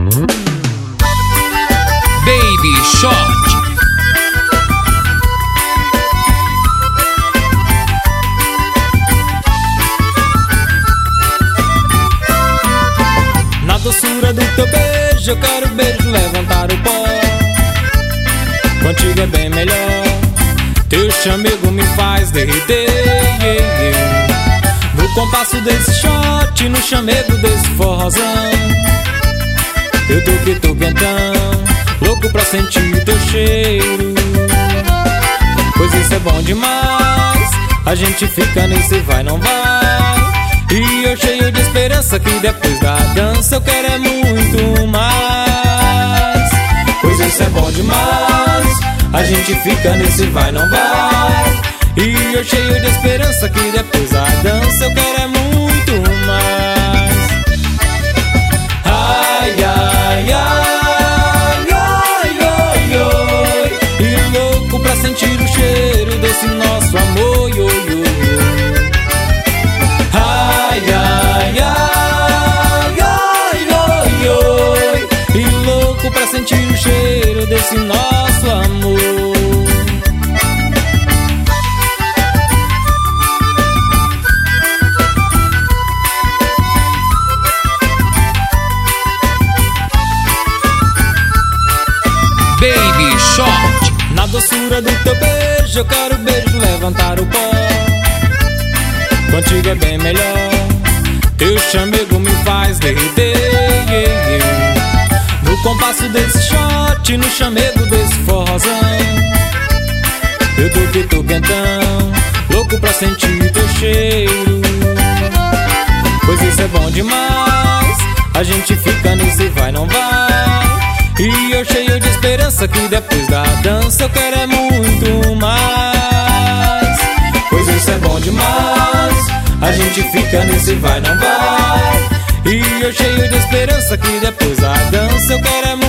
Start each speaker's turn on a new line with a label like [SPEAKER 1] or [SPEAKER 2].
[SPEAKER 1] Baby Shot.
[SPEAKER 2] Na doçura do teu beijo eu quero beijo levantar o pó. Contigo é bem melhor. Teu chamego me faz derreter. No compasso desse shot, no chamego desse forrozão, eu tô que tô quentão, louco pra sentir teu cheiro. Pois isso é bom demais, a gente fica nesse vai não vai. E eu cheio de esperança que depois da dança eu quero é muito mais. Pois isso é bom demais, a gente fica nesse vai não vai. E eu cheio de esperança que depois da dança eu quero é muito mais. Ai, ai, ai, ai, ai, ai. E louco pra sentir o cheiro desse nosso amor, yo, yo, yo. Ai, ai, ai, ai, ai, ai. E louco pra sentir o cheiro desse nosso amor.
[SPEAKER 1] Baby Shot.
[SPEAKER 2] Na doçura do teu beijo eu quero beijo levantar o pó. Contigo é bem melhor. Teu chamego me faz derreter. No compasso desse shot, no chamego desse forrozão, eu tô que tô quentão, louco pra sentir teu cheiro. Pois isso é bom demais, a gente fica nesse vai não vai. E eu cheio de esperança que depois da dança eu quero é muito mais. Pois isso é bom demais, a gente fica nesse vai não vai. E eu cheio de esperança que depois da dança eu quero é muito mais.